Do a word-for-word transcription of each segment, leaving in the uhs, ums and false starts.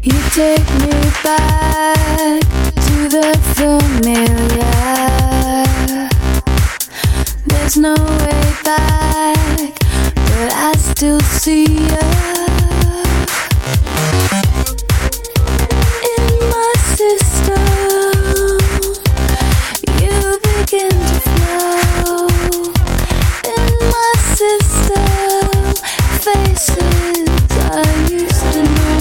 You take me back to the familiar. There's no way back, but I still see you in my system. You begin to flow in my system. Faces I used to know.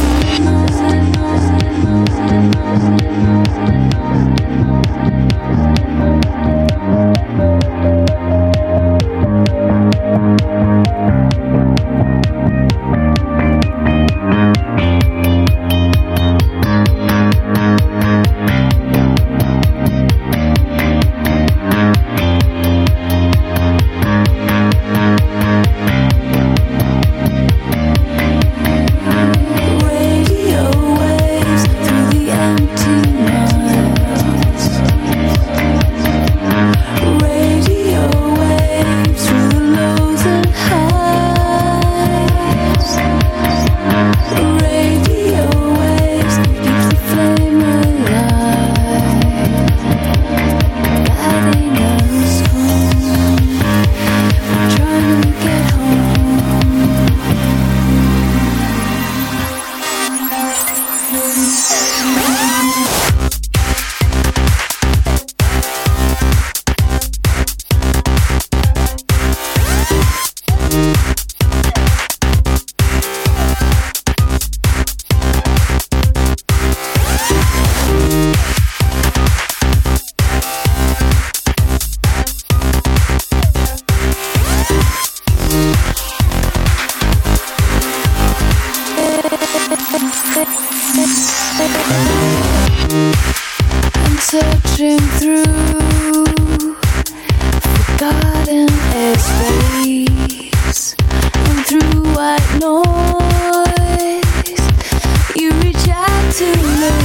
I'm searching through forgotten airspace and through white noise. You reach out to me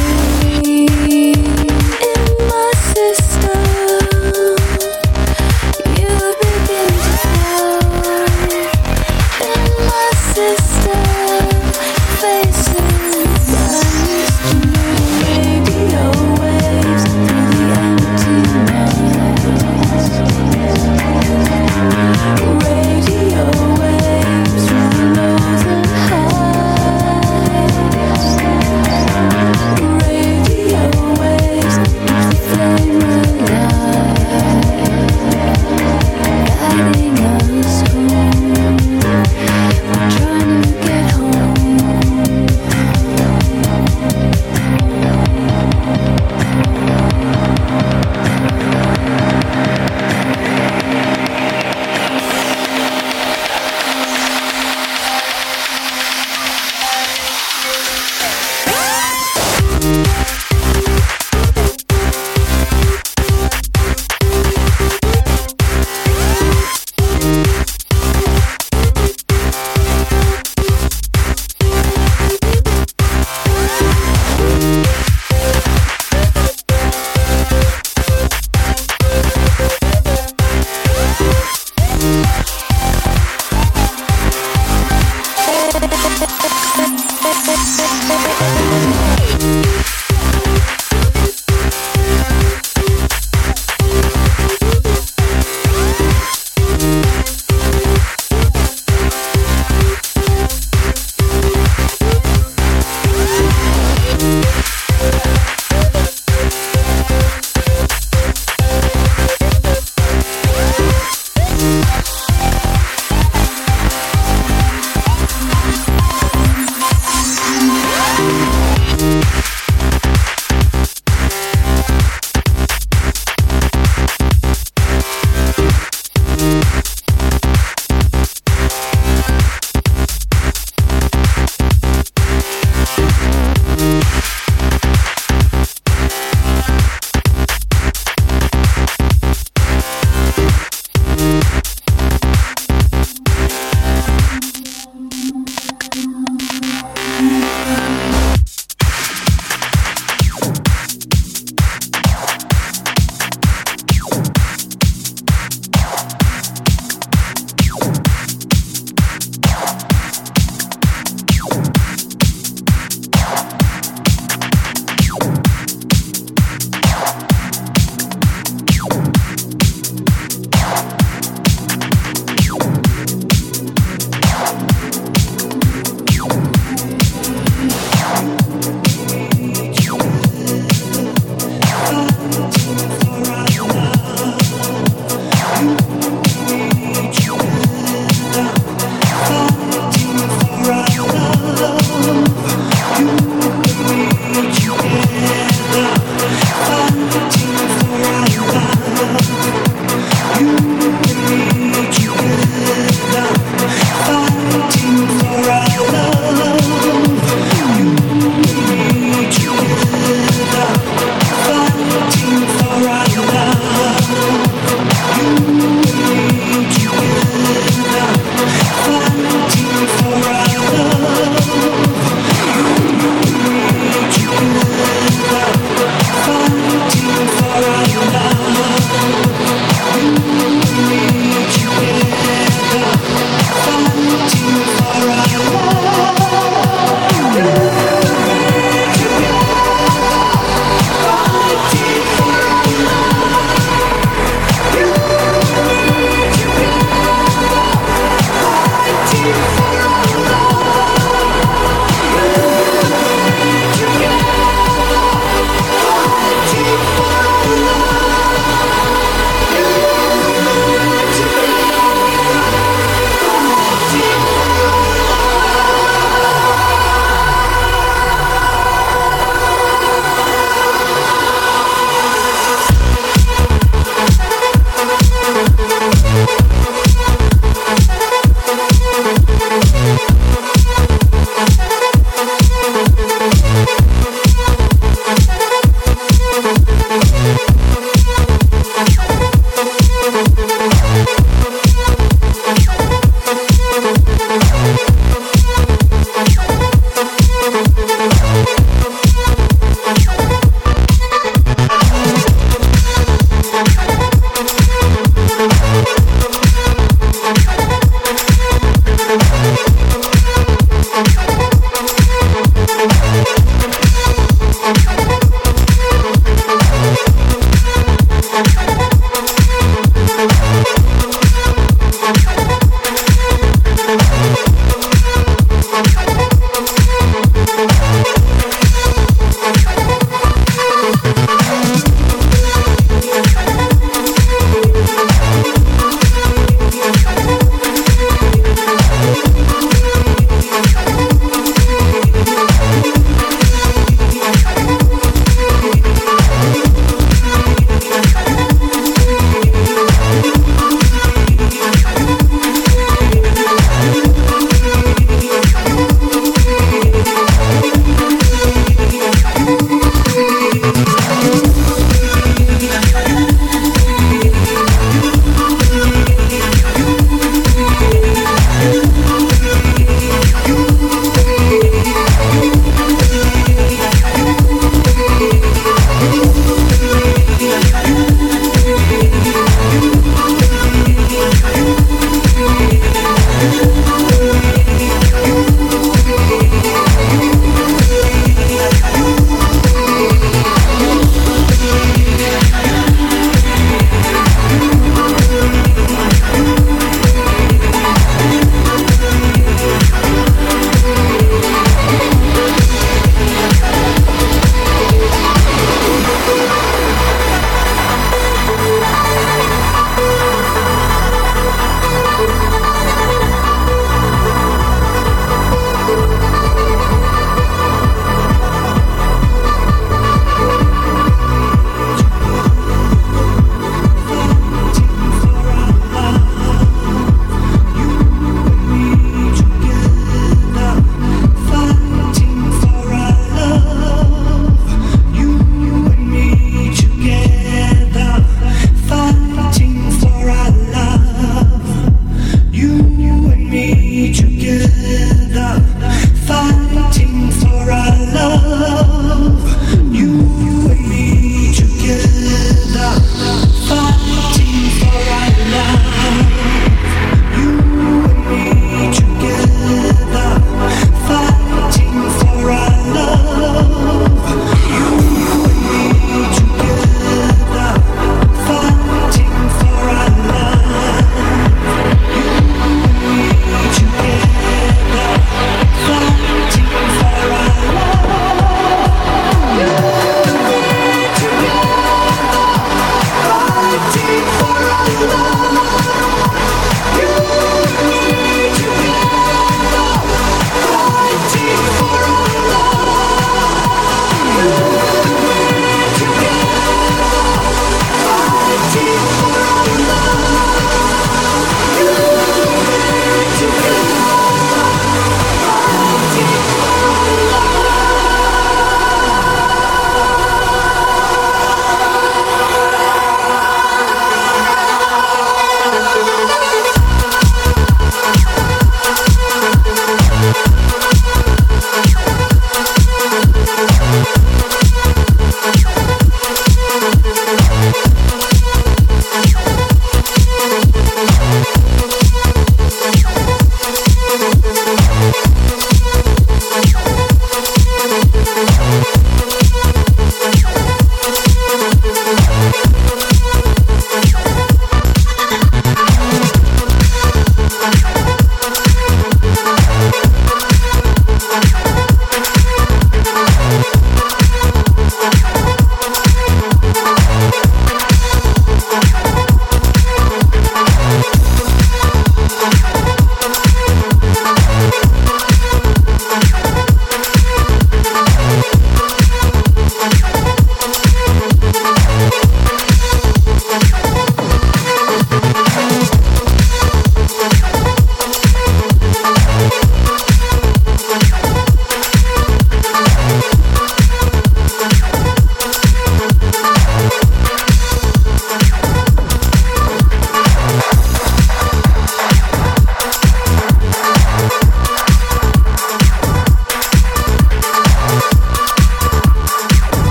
in my system. You begin to flow in my system. Faces I used to know. Radio waves through the empty night. Radio waves through the lows and highs. Radio waves keep the flame alive, guiding us home. We're trying to get home.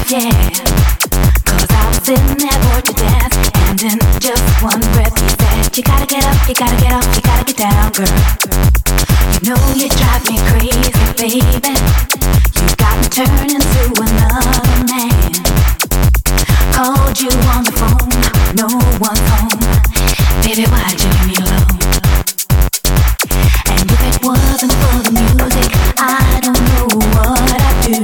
yeah. Cause I was sitting there bored to death, and in just one breath you said, you gotta get up, you gotta get up, you gotta get down, girl. You know you drive me crazy, baby. You got me turning to another man. Called you on the phone, no one's home. Baby, why'd you leave me alone? And if it wasn't for the music, I don't know what I'd do.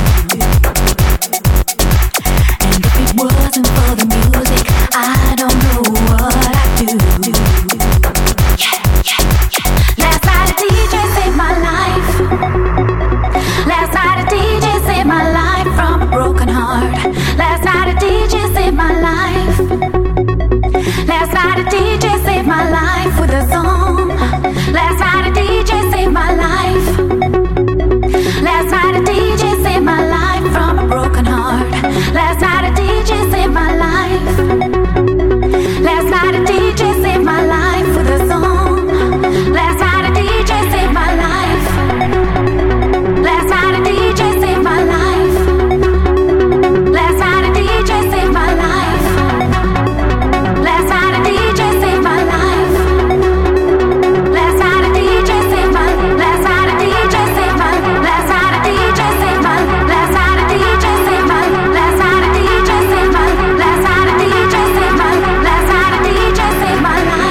And if it wasn't for the music, I don't know what I'd do. Yeah, yeah, yeah. Last night a D J saved my life. Last night a D J saved my life from a broken heart. Last night a D J saved my life. Last night a D J saved my life with a song. Last night a D J saved my life. Last night a D J saved my life from a broken heart. Last night a D J saved my life. Last night a D J saved my life with a song. Last night a D J saved my life. Last night a D J saved my life. Last night a D J saved my life. Last night a D J saved my life. Last night a D J saved my. Last night a D J saved my. Last night a D J saved my. Last night a D J saved my. Last night a D J saved my. Last night a D J saved my. Last night a D J saved my life.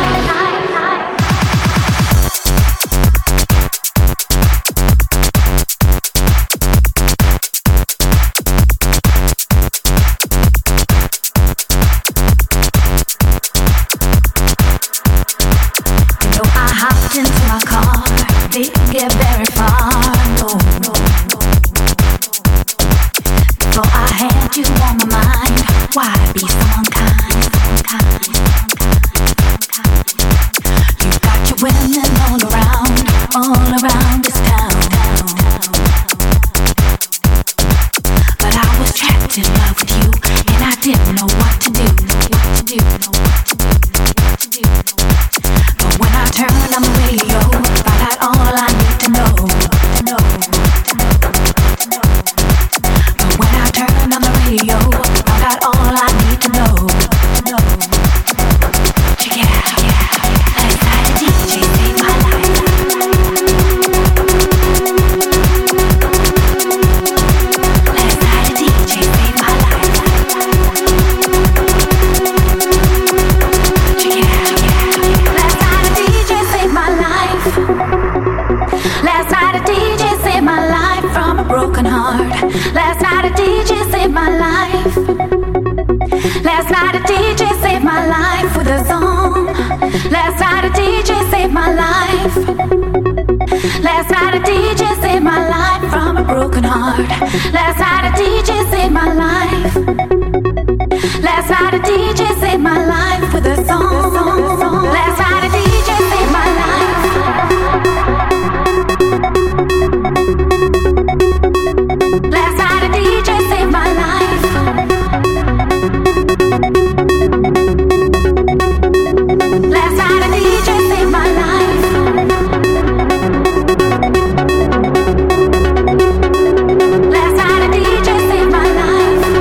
Hopped into my car, didn't get very far, no, no, no. Before I had you on my mind, why be so unkind, unkind, unkind? You got your women all around, all around this town. But I was trapped in love with you, and I didn't know what to do, what to do, what to do, what to do. But when I turn on the radio, find out all I need to know, to know, to know, to know. But when I turn on the radio, find out all I need to know, to know. Check it out, check it out. Last night a D J saved my life. Last night a D J saved my life. Check it out, check it out. Last night a D J saved my life. Last night a D J saved my life from a broken heart. Last night a D J saved my life. Last night a D J saved my life with a song. Last night a D J saved my life. Last night a D J saved my life from a broken heart. Last night a D J saved my life. Last night a D J saved my life with a song. Last night a D J saved my life. Last night a D J saved my life. Last night a D J saved my life. Last night a D J saved my life.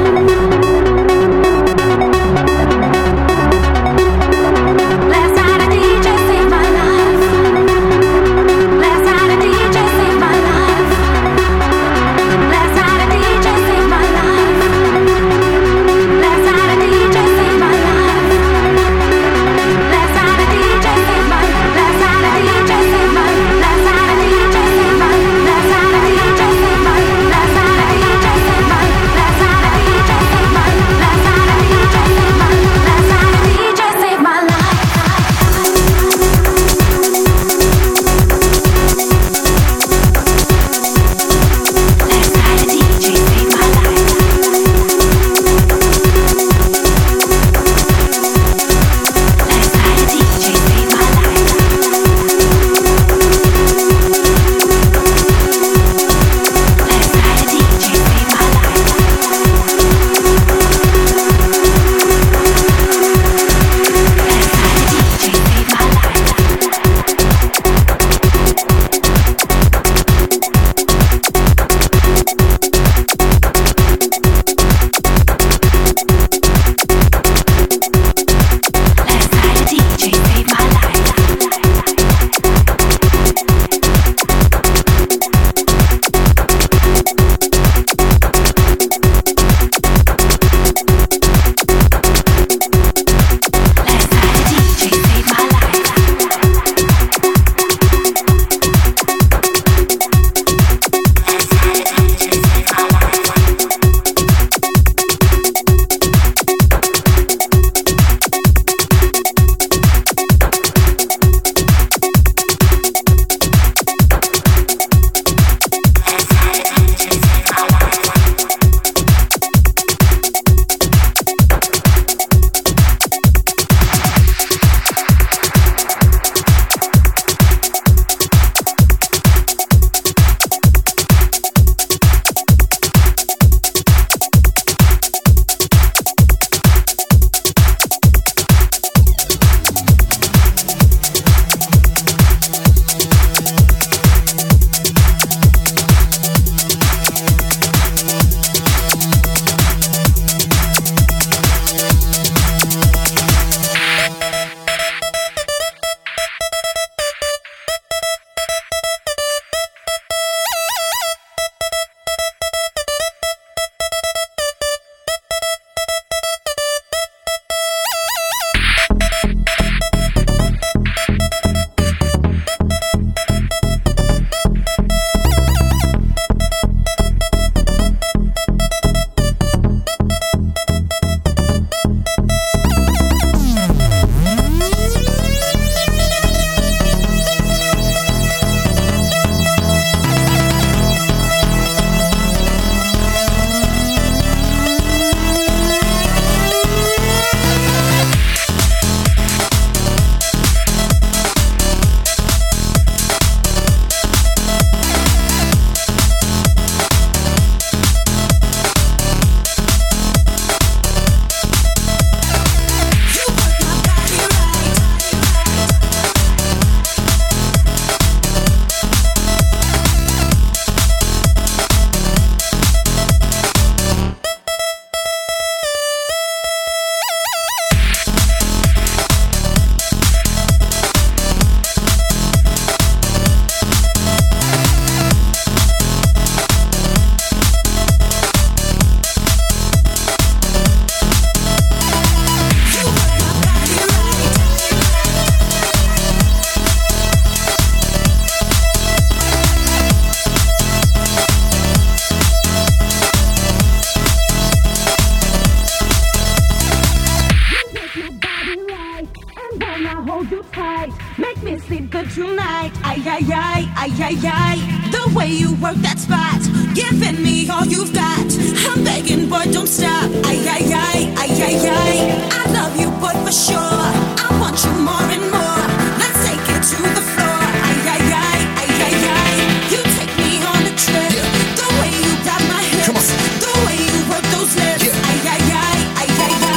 when I hold you tight, make me sleep good tonight. Ay, ay, ay, ay, ay, ay. The way you work that spot, giving me all you've got. I'm begging, boy, don't stop. Ay, ay, ay, ay, ay, ay. I love you, boy, for sure. I want you more and more. Let's take it to the floor. Ay, ay, ay, ay, ay, ay. You take me on a trip. Yeah. The way you grab my hips, the way you work those lips. Yeah. Ay, ay, ay, ay, ay, ay.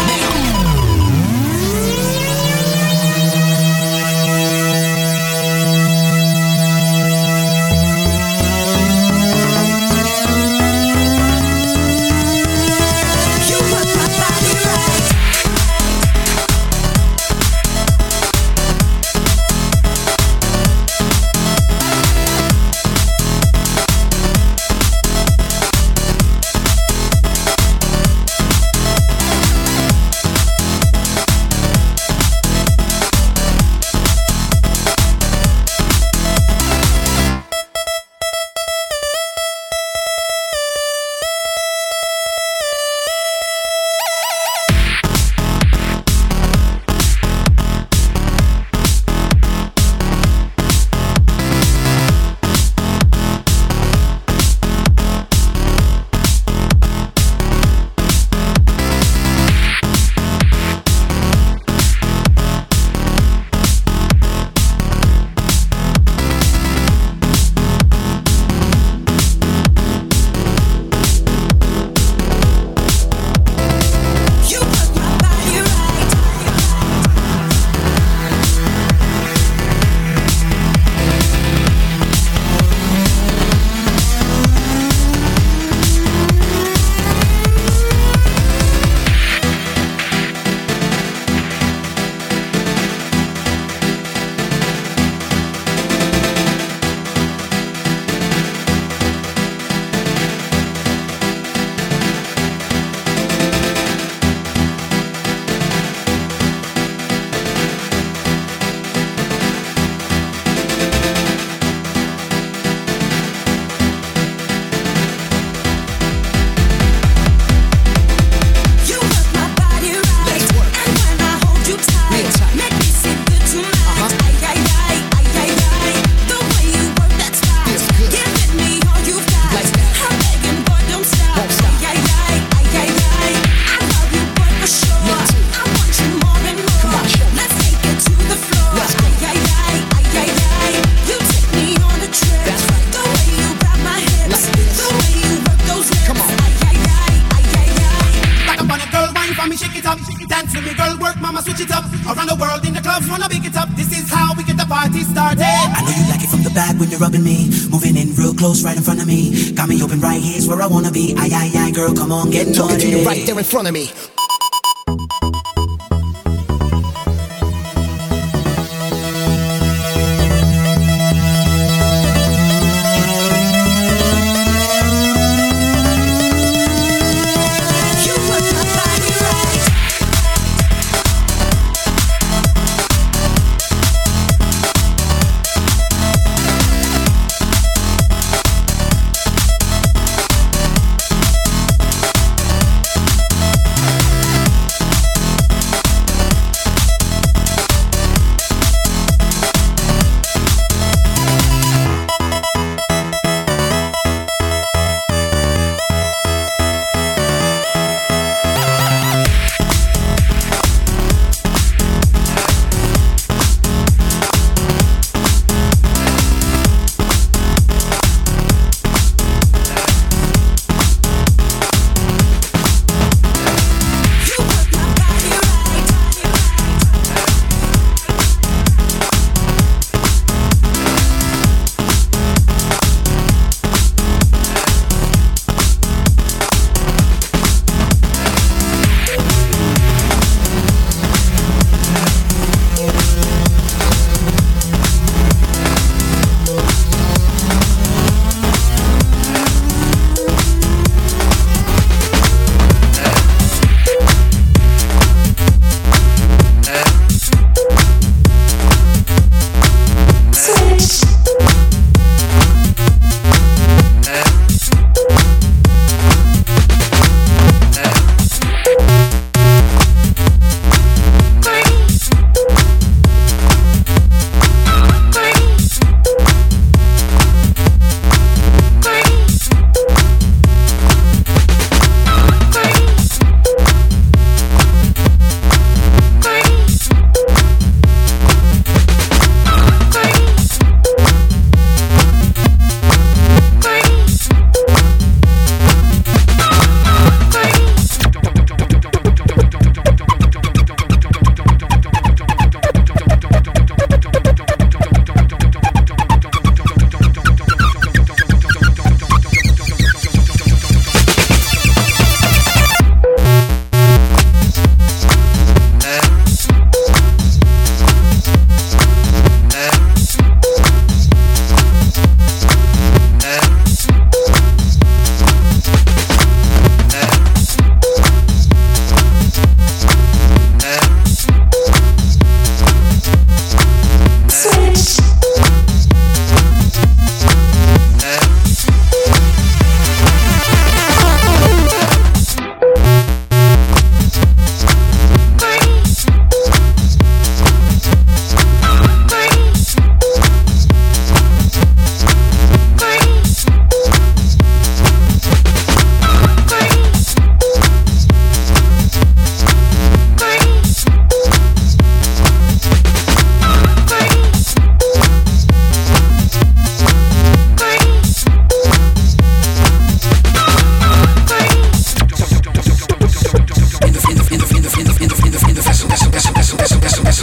Right in front of me, got me open right here's where I wanna be. Aye, aye, aye, girl, come on, get naughty. Talking to you right there in front of me.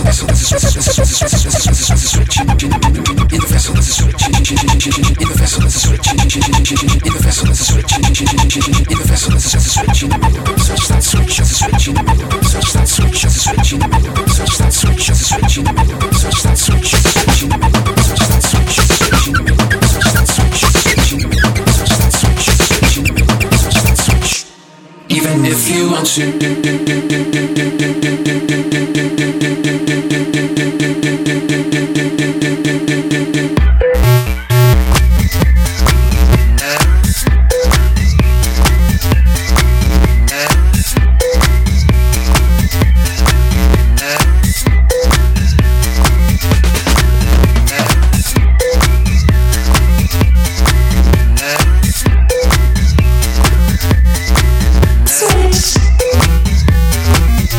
Even if you want Switch.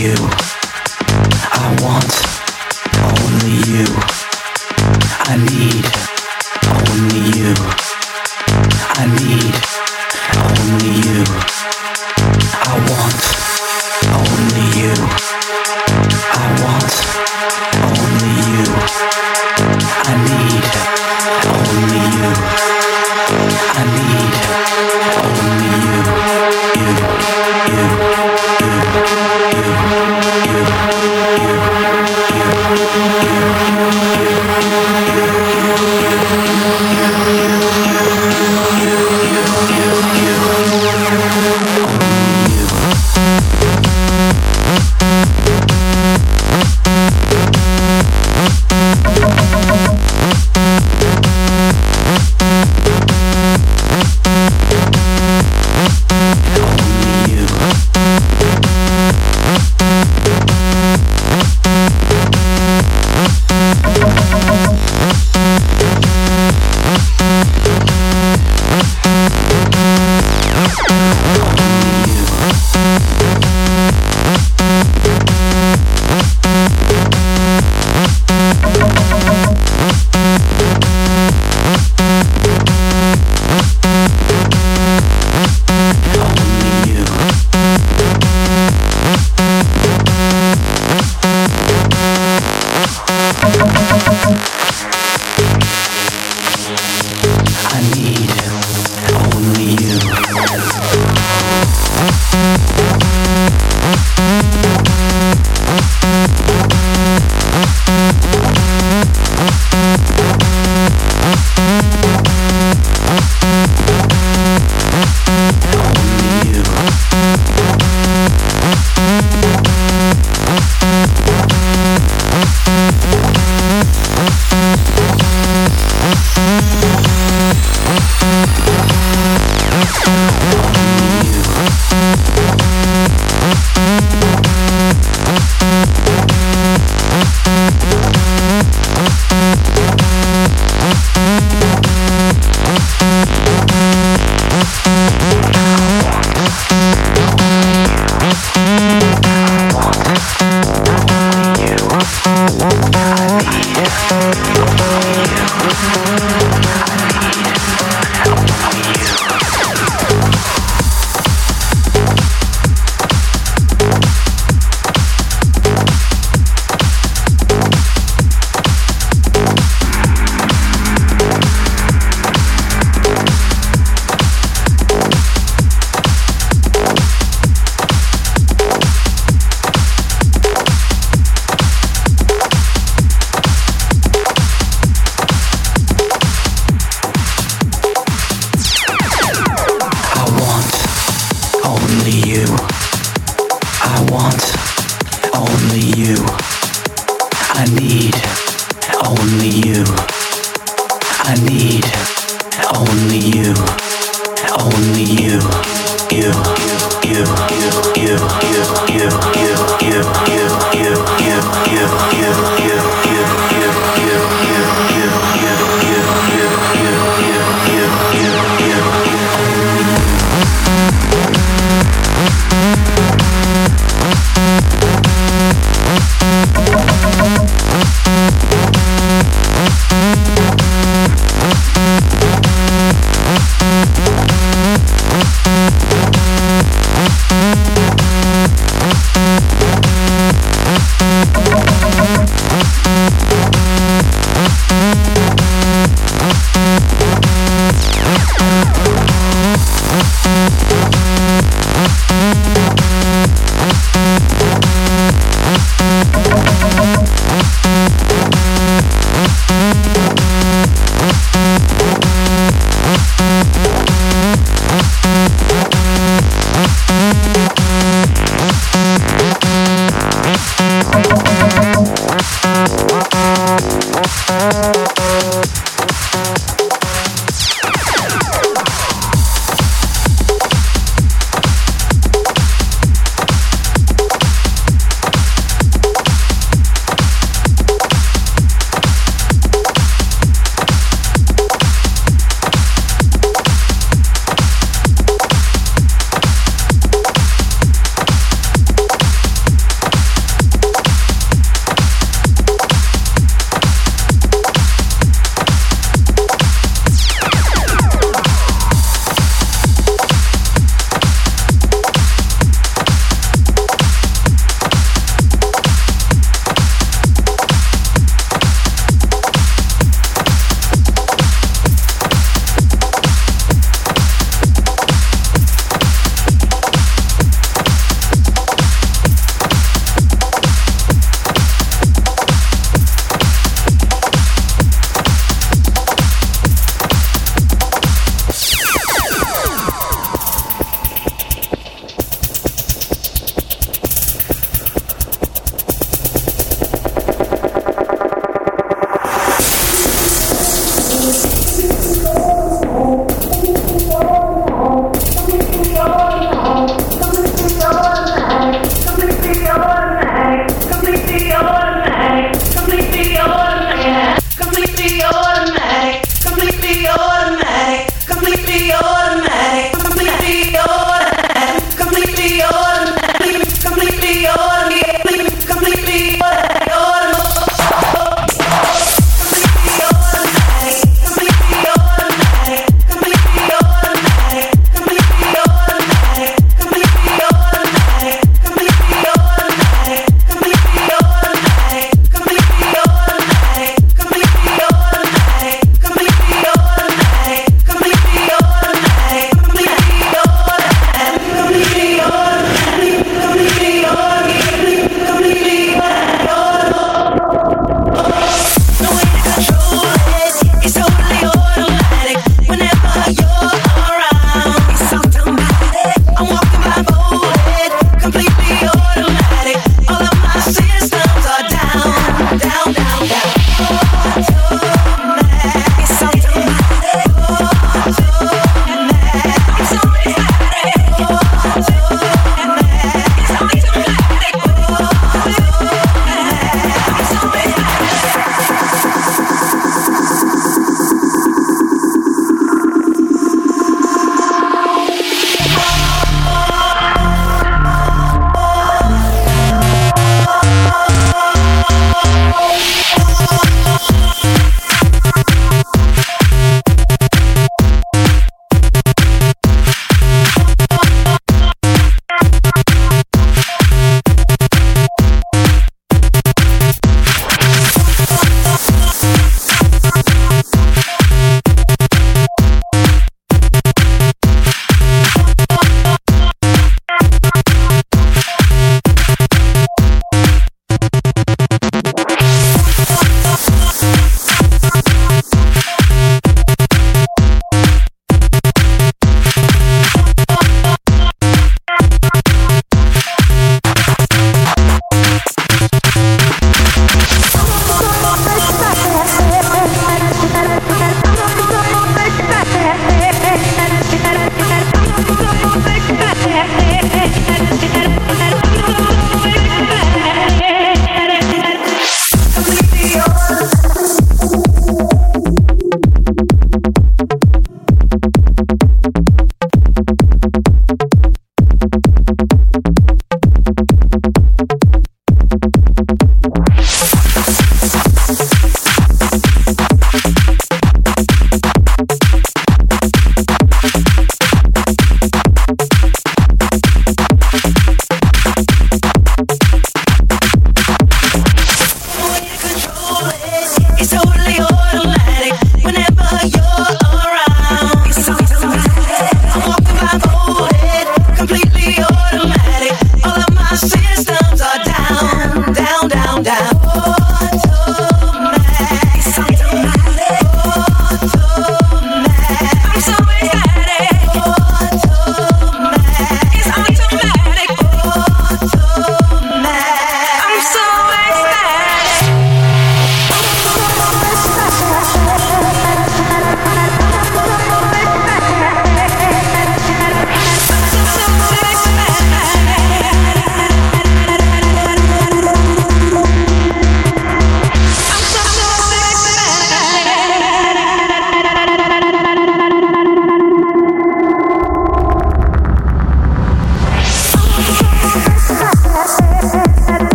you. I want only you. I need only you. I need only you. I want only you. I want only you. I need only you. I need only you. You, you, you, you, you,